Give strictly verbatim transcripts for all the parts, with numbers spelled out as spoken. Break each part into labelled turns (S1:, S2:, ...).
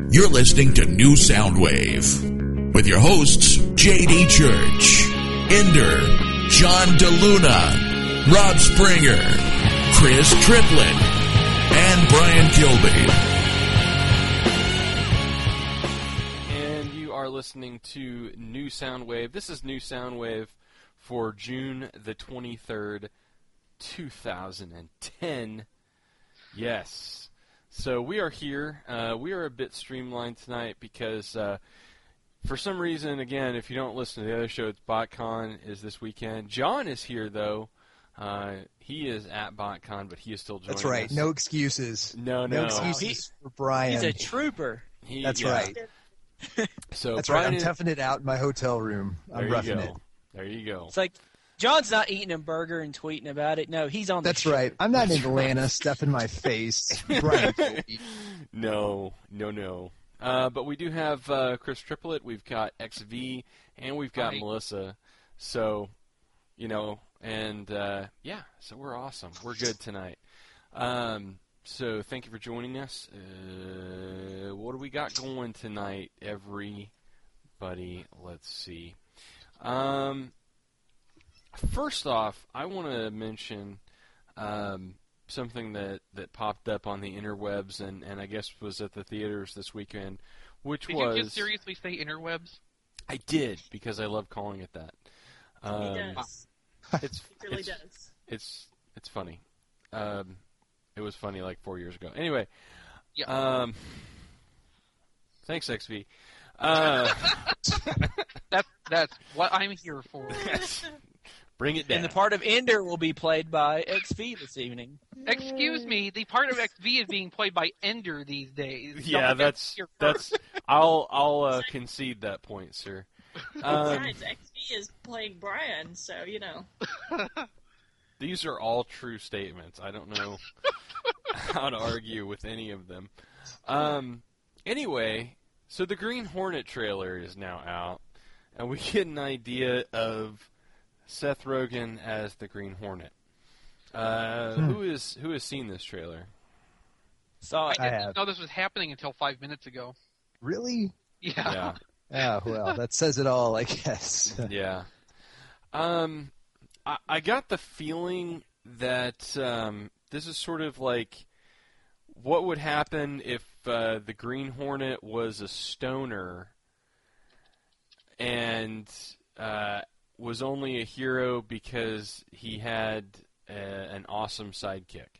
S1: You're listening to New Soundwave with your hosts, J D Church, Ender, John DeLuna, Rob Springer, Chris Triplett, and Brian Kilby.
S2: And you are listening to New Soundwave. This is New Soundwave for June the twenty-third, two thousand ten. Yes. So we are here. Uh, we are a bit streamlined tonight because uh, for some reason, again, if you don't listen to the other show, it's BotCon is this weekend. John is here, though. Uh, he is at BotCon, but he is still joining us.
S3: That's right.
S2: us.
S3: No excuses.
S2: No, no.
S3: No excuses
S4: He,
S3: for Brian.
S4: He's a trooper.
S2: He,
S3: That's
S2: yeah.
S3: right.
S2: So
S3: That's
S2: Brian
S3: right. I'm
S2: is,
S3: toughing it out in my hotel room. I'm
S2: there you
S3: roughing
S2: go.
S3: it.
S2: There you go.
S4: It's like John's not eating a burger and tweeting about it. No, he's on the
S3: That's
S4: show.
S3: right. I'm not in
S2: That's
S3: Atlanta
S2: right.
S3: stuffing my face. Brian Kilby.
S2: No, no, no. Uh, but we do have uh, Chris Triplett, we've got X V, and we've got
S5: Hi.
S2: Melissa. So, you know, and uh, yeah, so we're awesome. We're good tonight. Um, so thank you for joining us. Uh, what do we got going tonight, everybody? Let's see. Um, first off, I want to mention um, something that, that popped up on the interwebs and, and I guess was at the theaters this weekend, which
S5: Did
S2: was...
S5: you just seriously say interwebs?
S2: I did, because I love calling it that. Um,
S6: He does.
S2: It's,
S6: He really
S2: it's,
S6: does.
S2: It's, it's funny. Um, it was funny like four years ago. Anyway,
S5: Yeah.
S2: um, thanks, X V. Uh,
S5: That's that's what I'm here for.
S2: bring it down.
S4: And the part of Ender will be played by X V this evening.
S5: Excuse me, the part of X V is being played by Ender these days.
S2: Yeah,
S5: Don't
S2: that's
S5: your
S2: that's. I'll I'll uh, concede that point, sir. Um,
S6: Besides, X V is playing Brian, so you know.
S2: these are all true statements. I don't know how to argue with any of them. Um, anyway, so the Green Hornet trailer is now out, and we get an idea of Seth Rogen as the Green Hornet. Uh,
S3: Hmm.
S2: Who is who has seen this trailer?
S4: Saw
S5: I
S4: it.
S3: I
S5: didn't
S3: have.
S5: know this was happening until five minutes ago.
S3: Really?
S5: Yeah.
S2: Yeah.
S3: Oh, well, that says it all, I guess.
S2: Yeah. Um, I, I got the feeling that um, this is sort of like what would happen if uh, the Green Hornet was a stoner and uh, was only a hero because he had a, an awesome sidekick.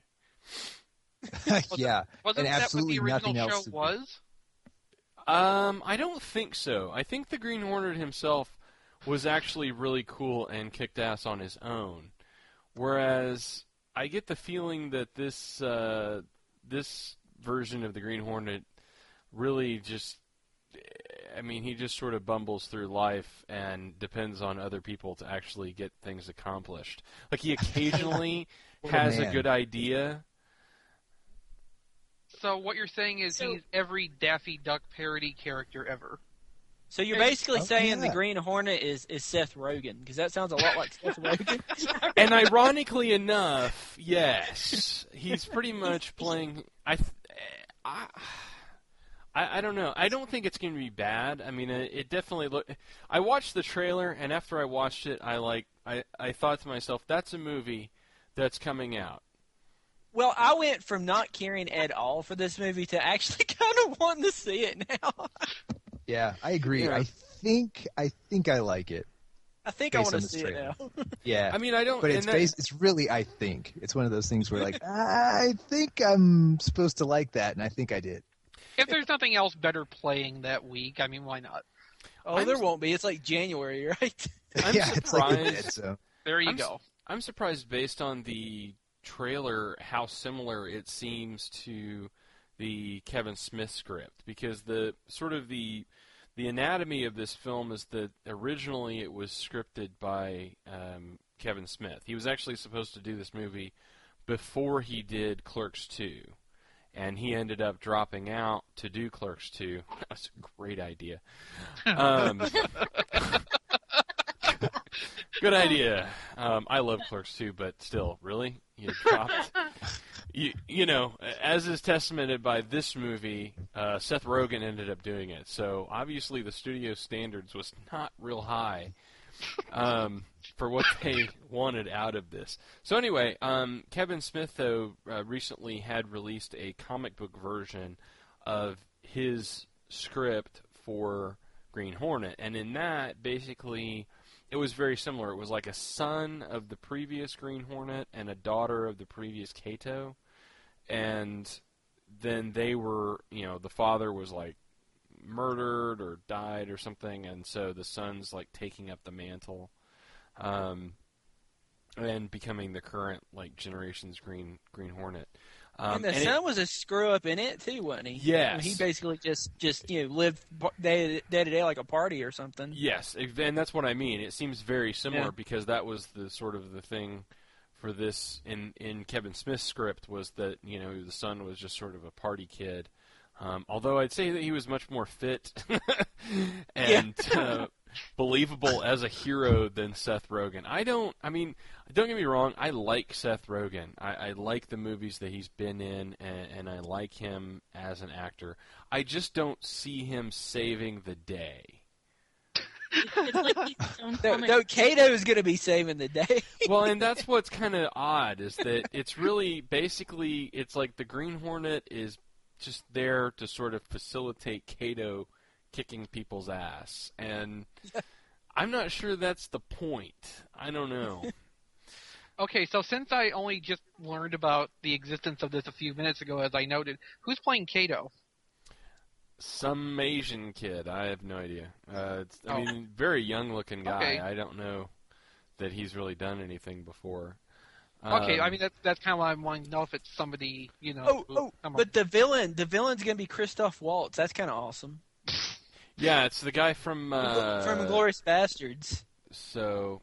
S3: yeah.
S5: Wasn't
S3: and
S5: that
S3: absolutely
S5: what the
S3: nothing
S5: original
S3: else.
S5: show
S3: to-
S5: was?
S2: Um, I don't think so. I think the Green Hornet himself was actually really cool and kicked ass on his own. Whereas I get the feeling that this uh, this version of the Green Hornet really just, I mean, he just sort of bumbles through life and depends on other people to actually get things accomplished. Like he occasionally
S3: What a
S2: has a
S3: man.
S2: good idea.
S5: So what you're saying is
S6: So-
S5: he's every Daffy Duck parody character ever.
S4: So you're
S5: Hey,
S4: basically
S3: oh,
S4: saying the
S3: yeah.
S4: Green Hornet is, is Seth Rogen, because that sounds a lot like Seth Rogen.
S2: And ironically enough, yes, he's pretty much playing. I, th- I, I, I don't know. I don't think it's going to be bad. I mean, it, it definitely look. I watched the trailer, and after I watched it, I like. I, I thought to myself, that's a movie that's coming out.
S4: Well, I went from not caring at all for this movie to actually kind of wanting to see it now.
S3: Yeah, I agree.
S2: Yeah.
S3: I think I think I like it.
S4: I think I
S3: Based
S4: want
S3: on
S4: to
S3: this
S4: see it
S3: trailer.
S4: now.
S3: Yeah.
S2: I mean, I don't.
S3: But it's
S2: and that-
S3: based, it's really I think. It's one of those things where like I think I'm supposed to like that and I think I did.
S5: If there's nothing else better playing that week, I mean, why not?
S4: Oh,
S2: I'm
S4: there
S2: s-
S4: won't be. It's like January, right?
S2: I'm
S3: yeah, it's like we're
S2: surprised-
S3: dead, so.
S5: There you
S2: I'm s-
S5: go.
S2: I'm surprised based on the trailer how similar it seems to the Kevin Smith script, because the sort of the the anatomy of this film is that originally it was scripted by um, Kevin Smith. He was actually supposed to do this movie before he did Clerks two, and he ended up dropping out to do Clerks two. That's a great idea. Um, good idea. Um, I love Clerks two, but still, really? You dropped? you, you know, as is testamented by this movie, uh, Seth Rogen ended up doing it. So obviously the studio standards was not real high um, for what they wanted out of this. So anyway, um, Kevin Smith, though, uh, recently had released a comic book version of his script for Green Hornet. And in that, basically, it was very similar. It was like a son of the previous Green Hornet and a daughter of the previous Kato. And then they were, you know, the father was like murdered or died or something, and so the son's like taking up the mantle um, and becoming the current like generation's Green Green Hornet. Um,
S4: and the
S2: and
S4: son
S2: it,
S4: was a screw up in it too, wasn't he?
S2: Yes.
S4: I mean, he basically just, just you know lived day day to day like a party or something.
S2: Yes, and that's what I mean. It seems very similar
S4: Yeah.
S2: because that was the sort of the thing for this in in Kevin Smith's script, was that, you know, the son was just sort of a party kid. Um, although I'd say that he was much more fit and uh, believable as a hero than Seth Rogen. I don't, I mean, don't get me wrong, I like Seth Rogen. I, I like the movies that he's been in, and, and I like him as an actor. I just don't see him saving the day.
S6: It's like he's his own
S4: No,
S6: comic.
S4: no, Kato is going to be saving the day.
S2: Well, and that's what's kind of odd, is that it's really, basically, it's like the Green Hornet is just there to sort of facilitate Kato kicking people's ass. And I'm not sure that's the point. I don't know.
S5: Okay, so since I only just learned about the existence of this a few minutes ago, as I noted, who's playing Kato?
S2: Some Asian kid. I have no idea. Uh, it's, I
S5: Oh.
S2: mean, very young-looking guy.
S5: Okay.
S2: I don't know that he's really done anything before.
S5: Okay,
S2: Um,
S5: I mean that's that's kind of why I want to know if it's somebody, you know.
S4: Oh,
S5: who-
S4: oh,
S5: come on.
S4: but the villain, the villain's going to be Christoph Waltz. That's kind of awesome.
S2: yeah, it's the guy from uh,
S4: From Inglourious Bastards.
S2: So,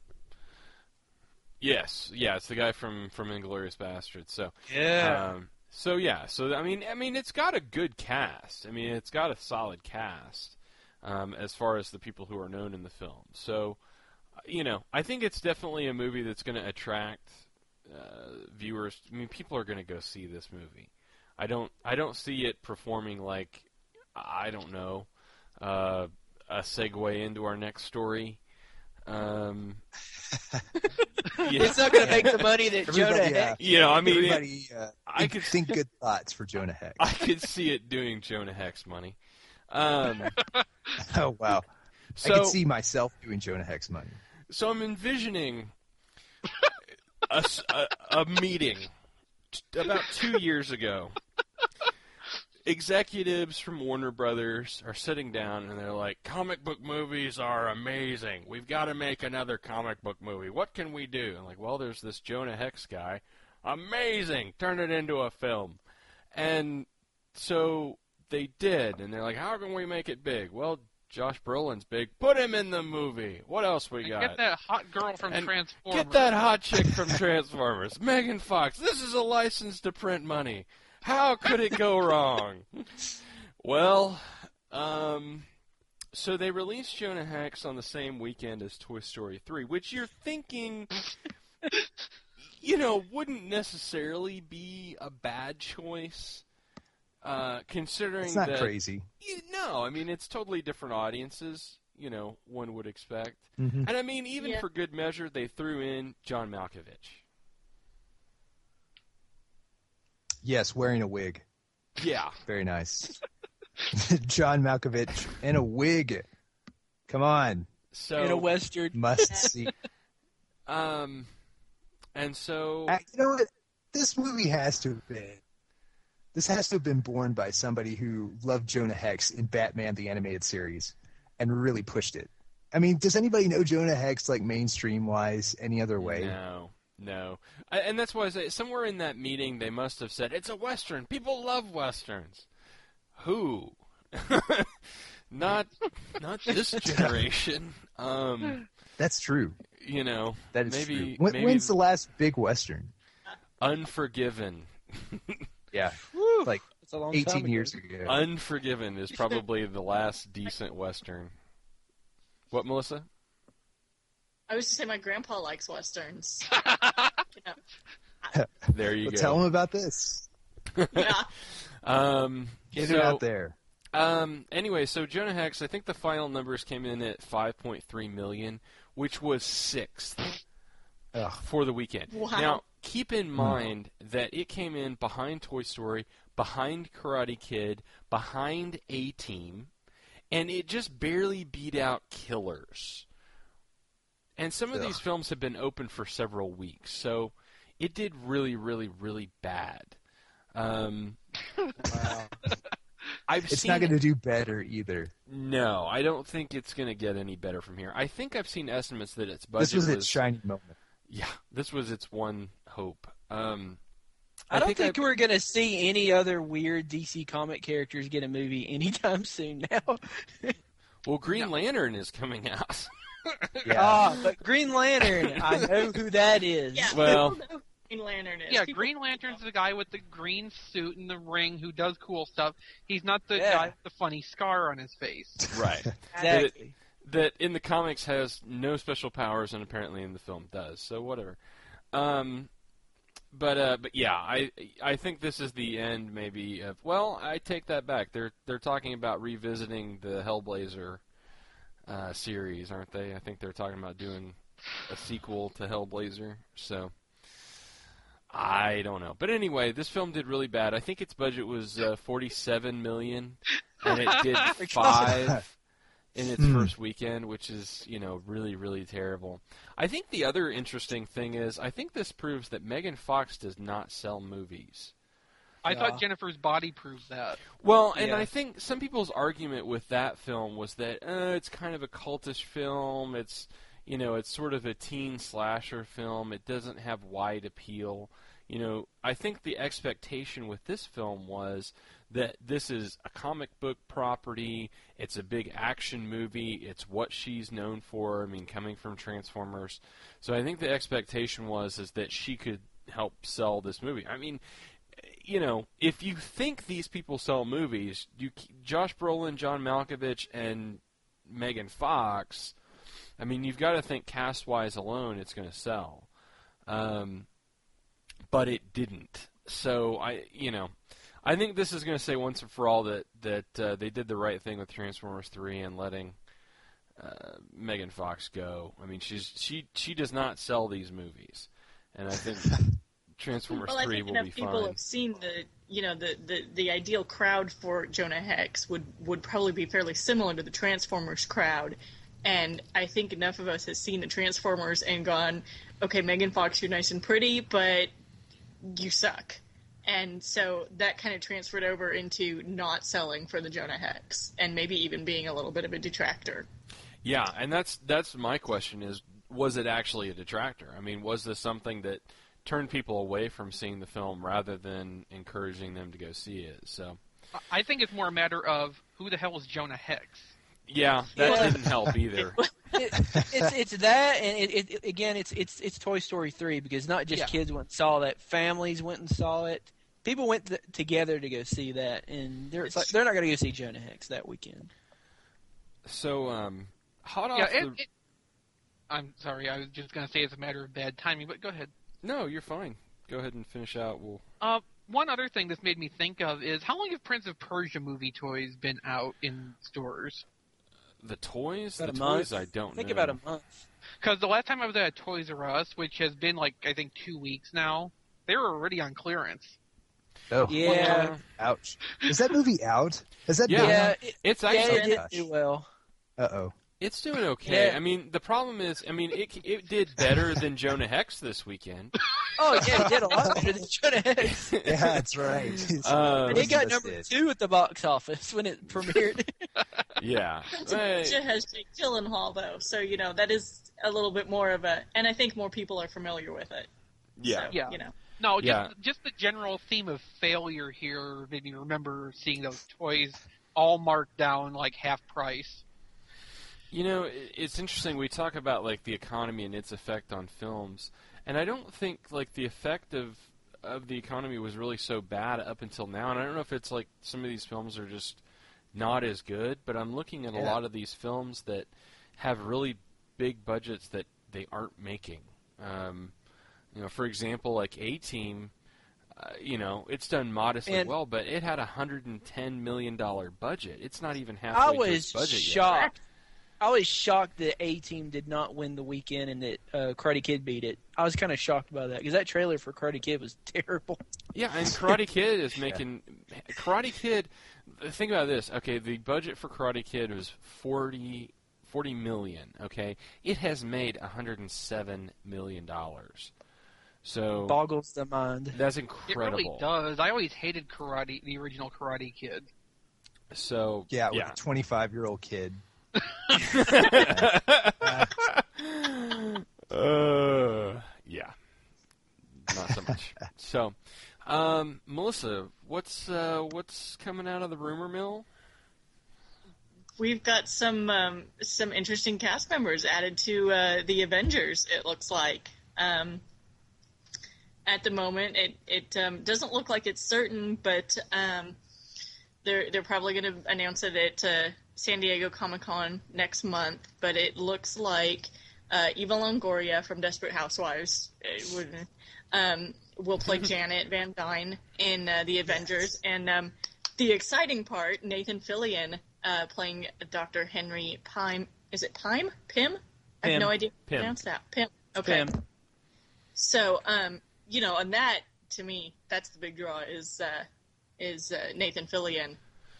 S2: yes, yeah, it's the guy from from Inglourious Basterds. So,
S4: Yeah.
S2: um, so yeah, so I mean, I mean, it's got a good cast. I mean, it's got a solid cast um, as far as the people who are known in the film. So, you know, I think it's definitely a movie that's going to attract uh, viewers. I mean, people are going to go see this movie. I don't, I don't see it performing like, I don't know, uh, a segue into our next story. Um, yeah.
S4: It's not going to make the money that Jonah
S3: Everybody, uh,
S4: Hex.
S2: You know, I mean, it-
S3: Everybody, uh,
S2: I
S3: think,
S2: could-
S3: think good thoughts for Jonah Hex.
S2: I could see it doing Jonah Hex money. Um,
S3: Oh wow!
S2: so,
S3: I could see myself doing Jonah Hex money.
S2: so I'm envisioning a, s- a- a meeting t- about two years ago. Executives from Warner Brothers are sitting down and they're like, comic book movies are amazing. We've got to make another comic book movie. What can we do? I'm like, well, there's this Jonah Hex guy. Amazing. Turn it into a film. And so they did. And they're like, how can we make it big? Well, Josh Brolin's big. Put him in the movie. What else we
S5: And
S2: got?
S5: get that hot girl from
S2: And
S5: Transformers.
S2: Get that hot chick from Transformers. Megan Fox. This is a license to print money. How could it go wrong? Well, um, so they released Jonah Hex on the same weekend as Toy Story three, which you're thinking, you know, wouldn't necessarily be a bad choice, uh, considering
S3: It's not
S2: that,
S3: crazy.
S2: You, no, I mean, it's totally different audiences, you know, one would expect.
S3: Mm-hmm.
S2: And I mean, even
S6: Yeah.
S2: for good measure, they threw in John Malkovich.
S3: Yes, wearing a wig.
S2: Yeah.
S3: Very nice. John Malkovich in a wig. Come on,
S2: So,
S4: In a Western.
S3: must see.
S2: um, and so,
S3: Uh, you know what? This movie has to have been. This has to have been born by somebody who loved Jonah Hex in Batman the Animated Series, and really pushed it. I mean, does anybody know Jonah Hex like mainstream wise any other way?
S2: no, no. I, and that's why I say, somewhere in that meeting, they must have said, it's a Western. People love Westerns. Who? not, not this generation. Um,
S3: That's true.
S2: you know,
S3: That is
S2: maybe,
S3: true. When,
S2: maybe
S3: when's the last big Western?
S2: Unforgiven.
S3: Yeah,
S4: Whew,
S3: like
S4: that's a long time
S3: eighteen
S4: ago.
S3: years ago.
S2: Unforgiven is probably the last decent Western. What, Melissa?
S6: I was just saying my grandpa likes westerns. You know,
S2: There you
S3: Well,
S2: go.
S3: tell them about this.
S6: Yeah.
S2: Um,
S3: Get
S2: so,
S3: it out there.
S2: Um, anyway, so Jonah Hex, I think the final numbers came in at five point three million, which was sixth
S3: Ugh.
S2: for the weekend.
S6: Wow.
S2: Now, keep in mind that it came in behind Toy Story, behind Karate Kid, behind A-Team, and it just barely beat out Killers. And some of
S3: Ugh.
S2: these films have been open for several weeks, so it did really, really, really bad. Um,
S3: Wow.
S2: I've
S3: It's
S2: seen
S3: not going to do better either.
S2: No, I don't think it's going to get any better from here. I think I've seen estimates that its budget
S3: This was its shining moment.
S2: yeah, this was its one hope. Um,
S4: I don't think,
S2: I-
S4: we're going to see any other weird D C comic characters get a movie anytime soon now.
S2: well, Green Lantern is coming out.
S3: Yeah.
S4: Ah, but Green Lantern, I know who that is.
S6: Yeah.
S2: Well-
S6: people know who Green Lantern is.
S5: Yeah,
S6: People-
S5: Green Lantern's the guy with the green suit and the ring who does cool stuff. He's not the
S4: Yeah.
S5: guy with the funny scar on his face.
S2: right.
S4: Exactly.
S2: That in the comics has no special powers, and apparently in the film does. So whatever. Um, but uh, but yeah, I I think this is the end, maybe of. Well, I take that back. They're they're talking about revisiting the Hellblazer uh, series, aren't they? I think they're talking about doing a sequel to Hellblazer. So I don't know. But anyway, this film did really bad. I think its budget was uh, forty-seven million, and it did five in its
S3: Hmm.
S2: first weekend, which is, you know, really, really terrible. I think the other interesting thing is, I think this proves that Megan Fox does not sell movies.
S5: I
S4: Yeah.
S5: thought Jennifer's Body proved that.
S2: Well, and
S4: Yeah.
S2: I think some people's argument with that film was that uh, it's kind of a cultish film. It's, you know, it's sort of a teen slasher film. It doesn't have wide appeal. You know, I think the expectation with this film was that this is a comic book property. It's a big action movie. It's what she's known for. I mean, coming from Transformers. So I think the expectation was is that she could help sell this movie. I mean, you know, if you think these people sell movies, you Josh Brolin, John Malkovich, and Megan Fox, I mean, you've got to think cast-wise alone it's going to sell. Um, but it didn't. So, I, you know, I think this is going to say once and for all that, that uh, they did the right thing with Transformers three and letting uh, Megan Fox go. I mean, she's she she does not sell these movies. And I think Transformers
S6: well, I
S2: three
S6: think
S2: will
S6: enough
S2: be
S6: people
S2: fine.
S6: have seen the, you know, the, the, the ideal crowd for Jonah Hex would, would probably be fairly similar to the Transformers crowd. And I think enough of us has seen the Transformers and gone, okay, Megan Fox, you're nice and pretty, but you suck. And so that kind of transferred over into not selling for the Jonah Hex, and maybe even being a little bit of a detractor.
S2: Yeah, and that's that's my question is, was it actually a detractor? I mean, was this something that turned people away from seeing the film rather than encouraging them to go see it? So,
S5: I think it's more a matter of who the hell is Jonah Hex?
S2: yeah, that
S4: Yeah.
S2: didn't help either.
S4: It, it's it's that, and it, it, again, it's it's it's Toy Story three, because not just
S5: Yeah.
S4: kids went and saw that, families went and saw it. People went th- together to go see that, and they're it's like, they're not going to go see Jonah Hex that weekend.
S2: So, um, hot off
S5: Yeah,
S2: the...
S5: it, it, I'm sorry, I was just going to say it's a matter of bad timing, but go ahead.
S2: No, you're fine. Go ahead and finish out. We'll...
S5: Uh, one other thing this made me think of is how long have Prince of Persia movie toys been out in stores?
S2: The toys?
S4: About
S2: the
S4: a month.
S2: toys I don't
S4: I think
S2: know.
S4: about a month.
S5: Because the last time I was at Toys R Us, which has been like, I think, two weeks now, they were already on clearance.
S3: Oh,
S4: Yeah,
S3: ouch. Is that movie out? Has that
S2: Yeah.
S3: been
S4: yeah,
S3: out?
S4: it,
S2: It's
S4: yeah,
S2: actually...
S4: it didn't
S3: Gosh.
S4: do well.
S3: Uh-oh.
S2: It's doing okay.
S4: Yeah.
S2: I mean, the problem is, I mean, it it did better than Jonah Hex this weekend.
S4: Oh yeah, it did a lot better than Jonah Hex.
S3: Yeah, that's right.
S2: Um,
S4: And it got
S3: Most of us
S4: number
S3: did.
S4: two at the box office when it premiered.
S2: Yeah. Hey,
S6: It has Jake Gyllenhaal, though, so, you know, that is a little bit more of a... And I think more people are familiar with it.
S2: yeah.
S6: So,
S5: Yeah.
S6: you know.
S5: No, just,
S2: Yeah.
S5: just the general theme of failure here made me remember seeing those toys all marked down like half price.
S2: You know, i- it's interesting. We talk about like the economy and its effect on films, and I don't think like the effect of of the economy was really so bad up until now. And I don't know if it's like some of these films are just not as good, but I'm looking at a
S3: Yeah.
S2: lot of these films that have really big budgets that they aren't making. Um, You know, for example, like A-Team, uh, you know, it's done modestly
S4: And-
S2: well, but it had a one hundred ten million dollars budget. It's not even
S4: I
S2: halfway to
S4: was
S2: its budget yet.
S4: shocked. I was shocked that A-Team did not win the weekend and that uh, Karate Kid beat it. I was kind of shocked by that because that trailer for Karate Kid was terrible.
S2: Yeah, and Karate Kid is making Karate Kid. Think about this. Okay, the budget for Karate Kid was forty, forty million. Okay, it has made one hundred seven million dollars. So
S4: Boggles the mind.
S2: that's
S5: It
S2: incredible.
S5: really does. I always hated Karate, the original Karate Kid.
S2: So
S3: Yeah, with
S2: yeah.
S3: a twenty-five-year-old kid.
S2: uh, yeah, not so much. So, um, Melissa, what's uh, what's coming out of the rumor mill?
S6: We've got some um, some interesting cast members added to uh, the Avengers. It looks like um, at the moment it it um, doesn't look like it's certain, but um, they're they're probably going to announce it at uh, San Diego Comic-Con next month. But it looks like uh, Eva Longoria from Desperate Housewives uh, would, um, will play Janet Van Dyne in uh, the Avengers, and um, the exciting part, Nathan Fillion. Uh, playing Doctor Henry Pym. Is it Pym? Pym? I have
S4: Pym.
S6: no idea how to
S2: Pym.
S6: pronounce that. Pym. Okay.
S4: Pym.
S6: So, um, you know, and that, to me, that's the big draw is uh, is uh, Nathan Fillion.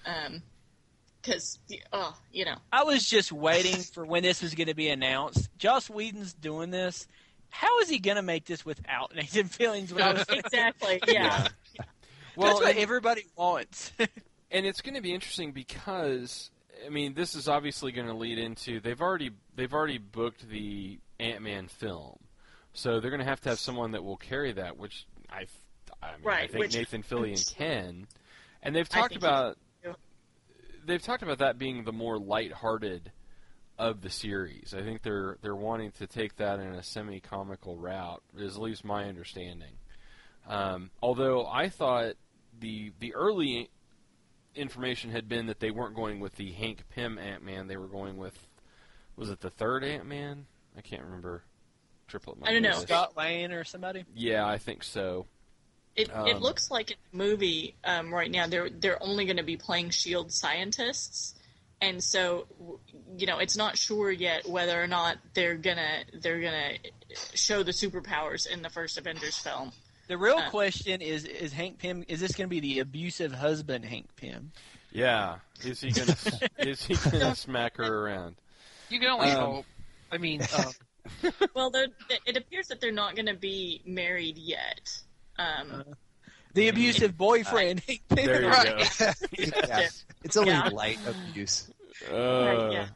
S6: Because, oh, you know.
S4: I was just waiting for when this was going to be announced. Joss Whedon's doing this. How is he going to make this without Nathan Fillion? What I was thinking.
S6: Exactly, yeah.
S2: Well,
S4: That's what
S2: and-
S4: everybody wants.
S2: And it's going to be interesting because I mean, this is obviously going to lead into they've already they've already booked the Ant-Man film, so they're going to have to have someone that will carry that. Which I, I, mean,
S6: Right,
S2: I think
S6: which-
S2: Nathan Fillion can, and they've
S6: I
S2: talked
S6: think he
S2: about
S6: can, too.
S2: they've talked about that being the more lighthearted of the series. I think they're they're wanting to take that in a semi-comical route, is at least my understanding. Um, although I thought the the early information had been that they weren't going with the Hank Pym Ant-Man. They were going with, was it the third Ant-Man? I can't remember. Triplet.
S6: I don't know.
S4: Scott Lane or somebody?
S2: Yeah, I think so.
S6: It,
S2: Um,
S6: it looks like in the movie um, right now they're they're only going to be playing SHIELD scientists, and so w- you know it's not sure yet whether or not they're gonna they're gonna show the superpowers in the first Avengers film.
S4: The real
S6: Uh.
S4: question is: Is Hank Pym? Is this going to be the abusive husband, Hank Pym?
S2: Yeah. Is he gonna is he gonna smack her around?
S5: You can only
S2: Um,
S5: hope. I mean, uh,
S6: Well, they're- it appears that they're not going to be married yet. Um,
S4: The abusive boyfriend, Hank Pym.
S2: There you
S5: Right.
S2: go.
S3: Yeah. It's only
S6: Yeah.
S3: light abuse.
S2: Uh,
S6: Right, yeah.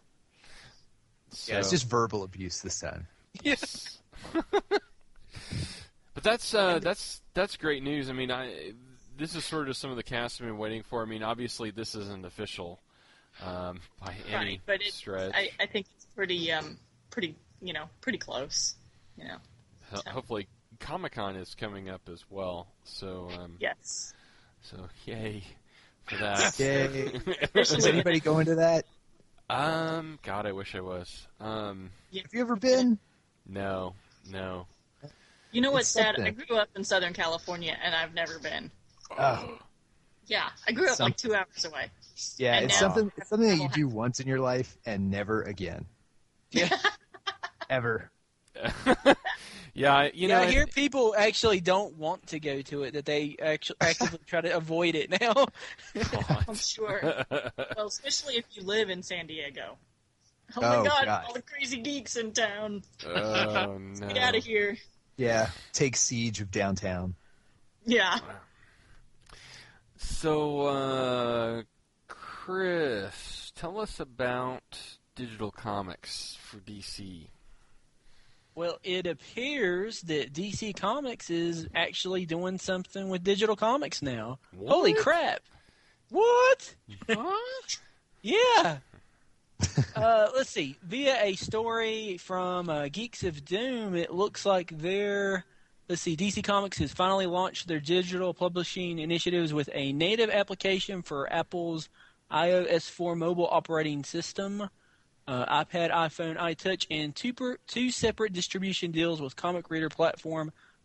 S2: so-
S3: Yeah, it's just verbal abuse this time.
S2: Yes. But that's uh, that's that's great news. I mean, I this is sort of some of the cast I've been waiting for. I mean, obviously this isn't official um, by any
S6: right, but it,
S2: stretch.
S6: I, I think it's pretty um pretty you know pretty close. You know,
S2: Ho- Hopefully, Comic-Con is coming up as well. So um,
S6: yes.
S2: so yay for that.
S3: Yay. Is anybody going to that?
S2: um, God, I wish I was. Um,
S3: Have you ever been?
S2: no, no.
S6: You know what's
S3: It's
S6: sad? I
S3: something.
S6: grew up in Southern California and I've never been.
S3: Oh,
S6: Yeah, I grew up
S3: Some-
S6: like two hours away.
S3: yeah.
S6: And
S3: It's
S6: now-
S3: something. It's something that you do once in your life and never again.
S4: Yeah.
S3: Ever.
S2: Yeah, I- you
S4: yeah,
S2: know,
S4: I hear
S2: it-
S4: people actually don't want to go to it; that they actually actively try to avoid it now.
S6: I'm sure. Well, especially if you live in San Diego. Oh,
S3: Oh,
S6: my God,
S3: God.
S6: all the crazy geeks in town.
S2: oh no.
S6: Get out of here.
S3: Yeah. Take siege of downtown.
S6: Yeah.
S2: So, uh, Chris, tell us about digital comics for D C.
S4: Well, it appears that D C Comics is actually doing something with digital comics now.
S2: What?
S4: Holy crap! What?
S5: what?
S4: Yeah. uh, let's see. Via a story from uh, Geeks of Doom, it looks like they're. Let's see. D C Comics has finally launched their digital publishing initiatives with a native application for Apple's i O S four mobile operating system, uh, iPad, iPhone, iTouch, and two per, two separate distribution deals with comic reader platform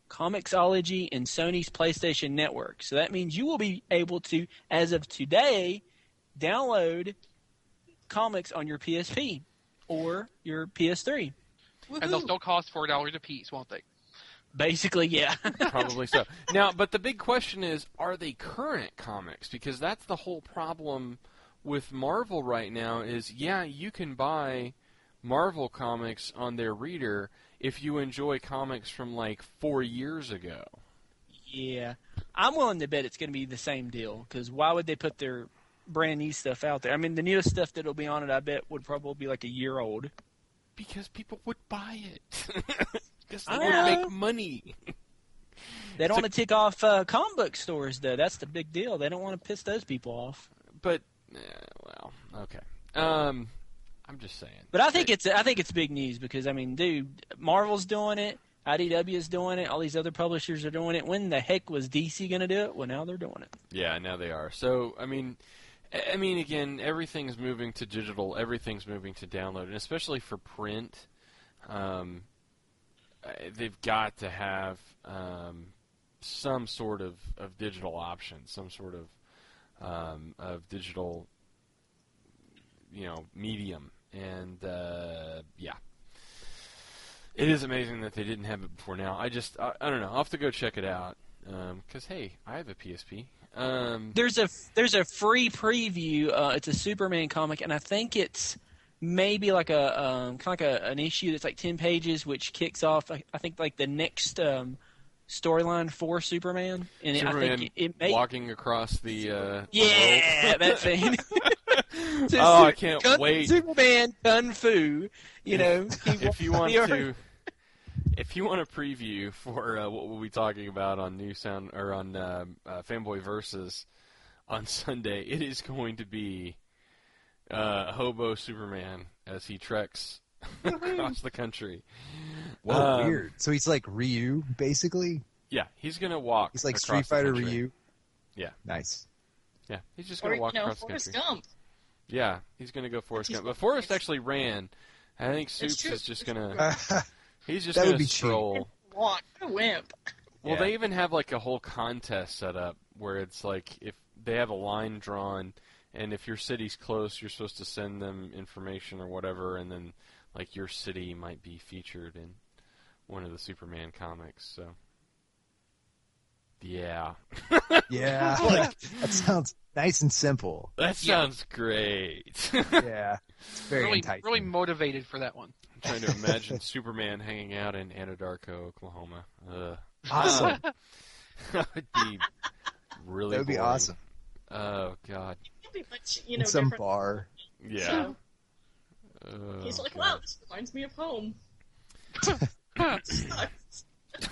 S4: Comixology, and Sony's PlayStation Network. So that means you will be able to, as of today, download comics on your P S P or your P S three.
S5: And they'll still cost four dollars a piece, won't they?
S4: Basically, yeah.
S2: Probably so. Now, but the big question is, are they current comics? Because that's the whole problem with Marvel right now is, yeah, you can buy Marvel comics on their reader if you enjoy comics from like four years ago.
S4: Yeah. I'm willing to bet it's going to be the same deal, because why would they put their brand new stuff out there? I mean, the newest stuff that'll be on it, I bet, would probably be like a year old.
S2: Because people would buy it. Because they
S4: I
S2: would
S4: know.
S2: make money.
S4: They don't
S2: So-
S4: want to tick off uh, comic book stores, though. That's the big deal. They don't want to piss those people off.
S2: But, eh, well, okay. Um, I'm just saying.
S4: But I think it's I think it's big news because, I mean, dude, Marvel's doing it. I D W is doing it. All these other publishers are doing it. When the heck was D C going to do it? Well, now they're doing it.
S2: Yeah, now they are. So, I mean, I I mean, again, everything's moving to digital. Everything's moving to download, and especially for print, um, uh, they've got to have um, some sort of, of digital option, some sort of um, of digital, you know, medium, and uh, yeah. It is amazing that they didn't have it before now. I just, I, I don't know. I'll have to go check it out. Because, hey, I have a P S P. Um,
S4: There's a there's a free preview. Uh, it's a Superman comic, and I think it's maybe like a um, kind of like a, an issue that's like ten pages, which kicks off. I, I think like the next um, storyline for Superman, and
S2: Superman
S4: I think it, it may
S2: walking across the, uh, the
S4: yeah that thing. So
S2: Oh, I
S4: Su-
S2: can't
S4: Kung-
S2: wait.
S4: Superman Kung Fu. You know, he
S2: world. If you
S4: walks
S2: want
S4: the earth.
S2: to, if you want a preview for uh, what we'll be talking about on New Sound or on uh, uh, Fanboy Versus on Sunday, it is going to be uh, Hobo Superman as he treks across the country.
S3: Whoa,
S2: Um,
S3: weird. So he's like Ryu, basically.
S2: Yeah, he's gonna walk.
S3: He's like
S2: across
S3: Street
S2: the
S3: Fighter
S2: country.
S3: Ryu.
S2: Yeah.
S3: Nice.
S2: Yeah, he's just
S6: Or,
S2: gonna
S6: you
S2: walk
S6: know,
S2: across the
S6: Forrest
S2: country.
S6: Gump.
S2: Yeah, he's gonna go Forrest
S6: He's
S2: Gump. But
S6: got-
S2: Forrest actually ran. I think
S6: It's
S2: Soups
S6: true.
S2: is just
S6: It's
S2: gonna.
S6: true.
S2: He's just
S3: That
S2: gonna
S3: would be cheap.
S2: stroll.
S6: Walk. What a wimp.
S2: Well,
S3: Yeah.
S2: they even have like a whole contest set up where it's like if they have a line drawn, and if your city's close, you're supposed to send them information or whatever, and then like your city might be featured in one of the Superman comics. So, yeah,
S3: Yeah, like, that sounds nice and simple.
S2: that sounds great.
S3: Yeah, it's very
S5: Really,
S3: enticing.
S5: really motivated for that one.
S2: I'm trying to imagine Superman hanging out in Anadarko, Oklahoma. Ugh.
S3: Awesome.
S2: That would be really.
S3: That would be
S2: boring.
S3: awesome.
S2: Oh God.
S6: Pretty much, you know,
S3: In some
S6: different.
S3: bar.
S2: Yeah.
S6: So,
S2: Oh,
S6: he's like,
S2: God.
S6: wow, this reminds me of home. Sucks.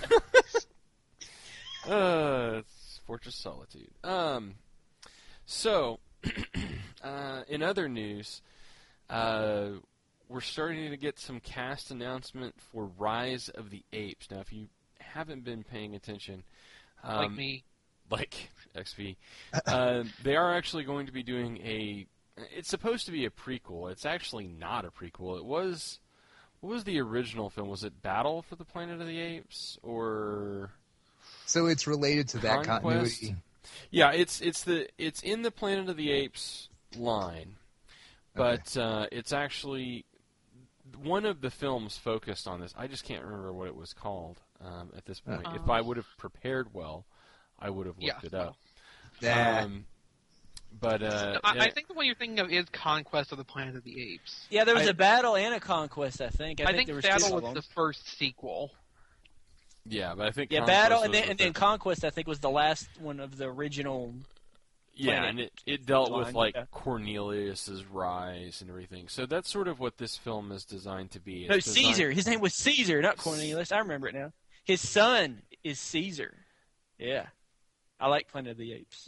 S2: Uh, it's Fortress Solitude. Um, so, uh, in other news, uh, we're starting to get some cast announcement for Rise of the Apes. Now, if you haven't been paying attention, um,
S5: like me.
S2: like X P, uh, they are actually going to be doing a. It's supposed to be a prequel. It's actually not a prequel. It was. What was the original film? Was it Battle for the Planet of the Apes or?
S3: So it's related to that
S2: Conquest?
S3: continuity.
S2: Yeah, it's it's the it's in the Planet of the Apes line, but uh, it's actually one of the films focused on this. I just can't remember what it was called um, at this point. If I would have prepared well, I would have looked
S5: Yeah.
S2: it up.
S3: That-
S2: Um, but uh,
S5: I, I
S2: yeah,
S5: think the one you're thinking of is Conquest of the Planet of the Apes.
S4: Yeah, there was
S2: I-
S4: a battle and a conquest. I think. I,
S5: I,
S4: think,
S5: think
S4: there was
S5: Battle
S4: two of
S5: was
S4: them.
S5: the first sequel.
S2: yeah, but I think
S4: Yeah,
S2: Conquest
S4: battle
S2: was
S4: and then
S2: the
S4: and then
S2: third-
S4: conquest. I think was the last one of the original.
S2: Yeah,
S4: Planet
S2: and it, it dealt with
S4: line,
S2: like
S4: yeah.
S2: Cornelius's rise and everything. So that's sort of what this film is designed to be.
S4: No,
S2: It's designed-
S4: Caesar. His name was Caesar, not Cornelius. I remember it now. His son is Caesar. Yeah, I like Planet of the Apes.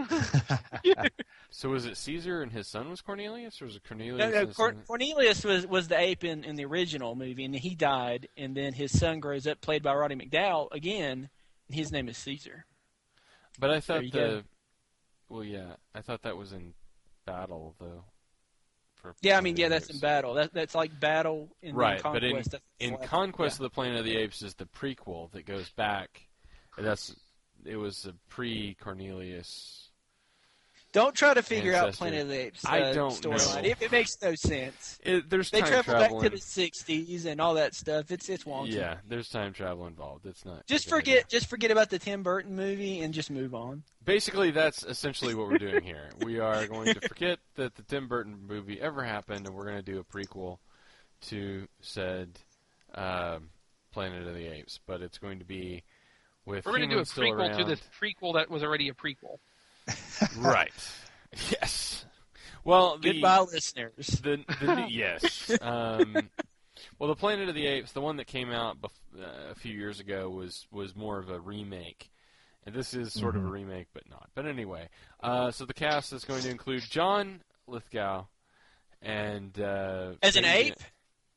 S2: So was it Caesar and his son was Cornelius, or was it Cornelius?
S4: No,
S2: and
S4: no,
S2: his
S4: Cor-
S2: son?
S4: Cornelius was, was the ape in, in the original movie, and he died, and then his son grows up, played by Roddy McDowall again, and his name is Caesar.
S2: But I thought
S4: you
S2: the
S4: go.
S2: well, yeah, I thought that was in Battle though. for
S4: Yeah, I
S2: Planet
S4: mean,
S2: of
S4: yeah,
S2: the
S4: that's in
S2: Apes.
S4: battle. That that's like battle in
S2: Right,
S4: Conquest.
S2: but in
S4: That's
S2: in
S4: left.
S2: Conquest
S4: Yeah.
S2: of the Planet of the Apes is the prequel that goes back. That's it was a pre-Cornelius.
S4: Don't try to figure out
S2: Ancestor.
S4: Planet of the Apes uh,
S2: I don't
S4: storyline.
S2: know.
S4: It, it makes no sense.
S2: It, there's
S4: They
S2: time
S4: travel
S2: travel.
S4: back to
S2: in-
S4: the sixties and all that stuff. It's it's wonky.
S2: Yeah, there's time travel involved. It's not.
S4: Just
S2: a good
S4: forget
S2: idea.
S4: just forget about the Tim Burton movie and just move on.
S2: Basically, that's essentially what we're doing here. We are going to forget that the Tim Burton movie ever happened, and we're going to do a prequel to said um, Planet of the Apes. But it's going to be with
S5: We're going to do a
S2: humans still
S5: prequel to
S2: around.
S5: this prequel that was already a prequel.
S2: Right. Yes. Well, the,
S4: Goodbye, listeners.
S2: The, the new- yes. Um, well, the Planet of the Apes, the one that came out bef- uh, a few years ago, was was more of a remake, and this is sort of a remake, but not. But anyway, uh, so the cast is going to include John Lithgow and uh,
S4: As an
S2: Fabian-
S4: ape?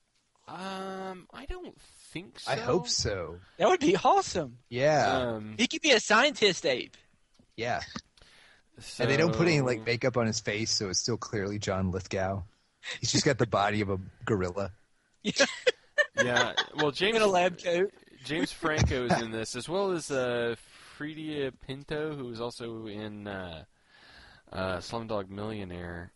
S2: Um, I don't think so.
S3: I hope so.
S4: That would be awesome.
S3: Yeah,
S2: Um,
S4: He could be a scientist ape.
S3: yeah. And they don't put any
S2: so-
S3: like makeup on his face, so it's still clearly John Lithgow. He's just got the body of a gorilla.
S2: Yeah. Well, James
S4: In a lab coat.
S2: James Franco is in this, as well as uh, Fredia Pinto, who is also in uh, uh, Slumdog Millionaire.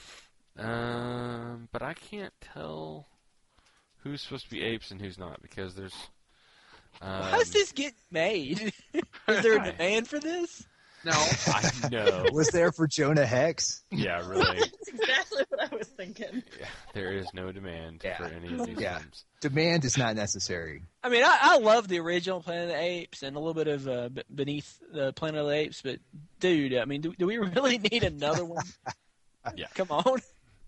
S2: Um, but I can't tell who's supposed to be apes and who's not, because there's. Um,
S4: How's this get made? Is there a
S2: I-
S4: demand for this?
S5: No.
S2: I know.
S3: Was there for Jonah Hex?
S2: Yeah, really.
S6: That's exactly what I was thinking.
S2: Yeah, there is no demand
S3: Yeah.
S2: for any of these
S3: Yeah.
S2: films.
S3: Demand is not necessary.
S4: I mean, I, I love the original Planet of the Apes and a little bit of uh, B- Beneath the Planet of the Apes, but dude, I mean, do, do we really need another one?
S2: Yeah.
S4: Come on.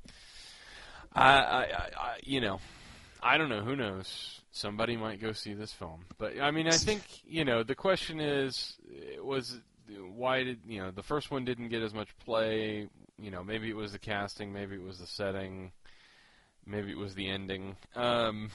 S2: I, I, I, I, you know, I don't know. Who knows? Somebody might go see this film, but I mean, I think you know. The question is, was why did you know the first one didn't get as much play? You know, maybe it was the casting, maybe it was the setting, maybe it was the ending. Um,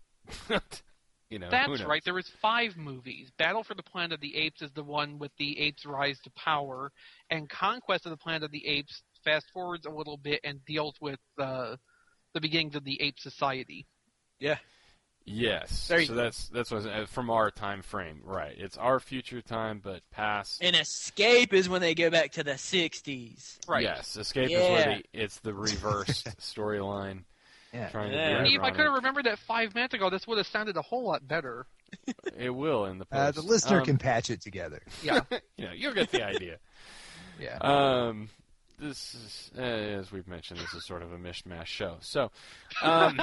S2: you know, who
S5: That's
S2: knows?
S5: right. There was five movies. Battle for the Planet of the Apes is the one with the apes' rise to power, and Conquest of the Planet of the Apes fast forwards a little bit and deals with uh, the beginnings of the ape society.
S4: Yeah.
S2: Yes.
S4: There you
S2: so
S4: go.
S2: that's that's what uh, from our time frame, right? It's our future time, but past.
S4: And Escape is when they go back to the sixties.
S5: Right.
S2: Yes, Escape is
S4: Yeah.
S2: where the, it's the reversed storyline.
S3: Yeah.
S2: Trying
S4: Yeah.
S2: to be
S5: If I could have
S2: ironic.
S5: remembered that five minutes ago, this would have sounded a whole lot better.
S2: It will in the post.
S3: Uh, the listener
S2: Um,
S3: can patch it together.
S5: Yeah.
S2: you know, you'll get the idea.
S3: Yeah.
S2: Um, this is, uh, as we've mentioned, this is sort of a mishmash show. So, um,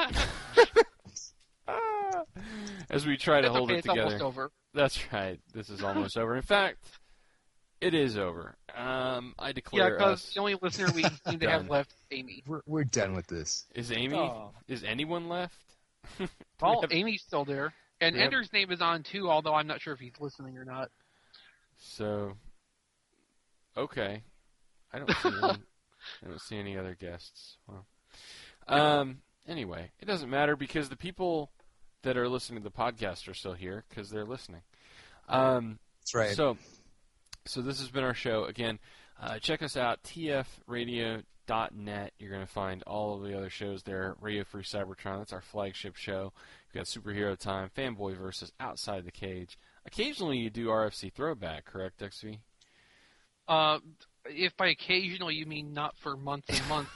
S2: ah, as we try to
S5: It's
S2: hold
S5: okay,
S2: it
S5: it's
S2: together,
S5: almost over.
S2: that's right. This is almost over. In fact, it is over. Um, I
S5: Yeah,
S2: declare
S5: because
S2: us.
S5: the only listener we seem to have
S2: Done.
S5: left is Amy.
S3: We're, we're done with this.
S2: Is Amy?
S4: Oh.
S2: Is anyone left? Do we
S5: Well,
S2: have-
S5: Amy's still there. And
S2: we have-
S5: Ender's name is on too, although I'm not sure if he's listening or not.
S2: So, okay. I don't see any, I don't see any other guests. Well, um. Anyway, it doesn't matter because the people that are listening to the podcast are still here because they're listening. Um.
S3: That's right.
S2: So, so this has been our show again. Uh, check us out, t f radio dot net. You're going to find all of the other shows there. Radio Free Cybertron, that's our flagship show. We've got Superhero Time, Fanboy versus Outside the Cage. Occasionally you do R F C Throwback, correct, X V?
S5: Uh, if by occasionally you mean not for months and months.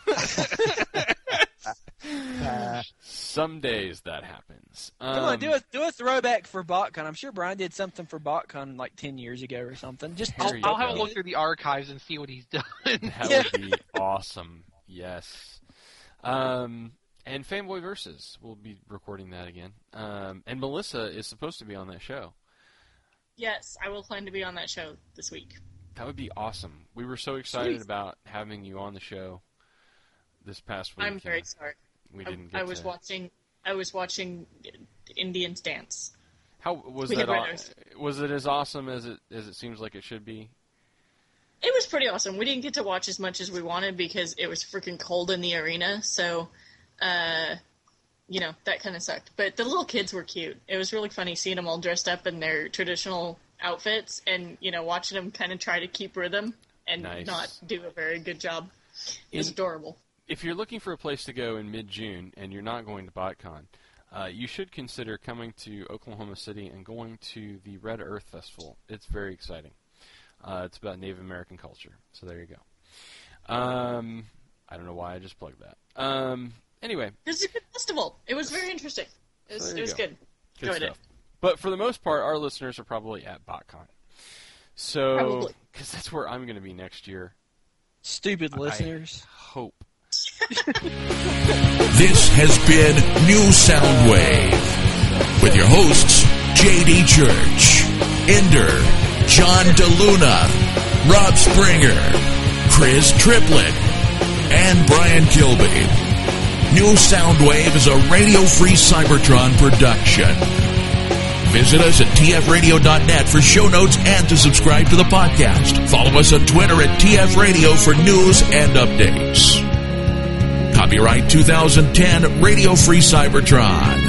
S3: Uh,
S2: Some days that happens. Um,
S4: Come on, do a do a throwback for BotCon. I'm sure Brian did something for BotCon like ten years ago or something. Just
S2: Here
S5: I'll,
S2: you
S5: I'll have a
S2: go.
S5: look through the archives and see what he's done.
S2: That would be awesome. Yes. Um, and Fanboy Versus, we'll be recording that again. Um, and Melissa is supposed to be on that show.
S6: Yes, I will plan to be on that show this week.
S2: That would be awesome. We were so excited
S6: Sweet.
S2: about having you on the show this past week.
S6: I'm very
S2: and
S6: sorry.
S2: We
S6: I,
S2: didn't get
S6: I was
S2: to...
S6: watching. I was watching Indians dance.
S2: How was
S6: we
S2: that?
S6: had
S2: Aw-
S6: runners.
S2: was it as awesome as it as it seems like it should be?
S6: It was pretty awesome. We didn't get to watch as much as we wanted because it was freaking cold in the arena. So, uh, you know, that kind of sucked. But the little kids were cute. It was really funny seeing them all dressed up in their traditional outfits and, you know, watching them kind of try to keep rhythm and
S2: Nice.
S6: not do a very good job. It was
S2: In-
S6: adorable.
S2: if you're looking for a place to go in mid-June and you're not going to BotCon, uh, you should consider coming to Oklahoma City and going to the Red Earth Festival. It's very exciting. Uh, it's about Native American culture. So there you go. Um, I don't know why I just plugged that. Um, anyway.
S6: It was a good festival. It was very interesting. It was,
S2: So
S6: it was
S2: go.
S6: good.
S2: Good
S6: Enjoyed
S2: stuff.
S6: it.
S2: But for the most part, our listeners are probably at BotCon. So,
S6: Probably.
S2: because that's where I'm going to be next year.
S4: Stupid listeners.
S2: I hope.
S1: This has been New Soundwave with your hosts J D Church, Ender, John DeLuna, Rob Springer, Chris Triplett, and Brian Kilby. New Soundwave is a Radio Free Cybertron production. Visit us at T F radio dot net for show notes and to subscribe to the podcast. Follow us on Twitter at T F Radio for news and updates. Copyright two thousand ten Radio Free Cybertron.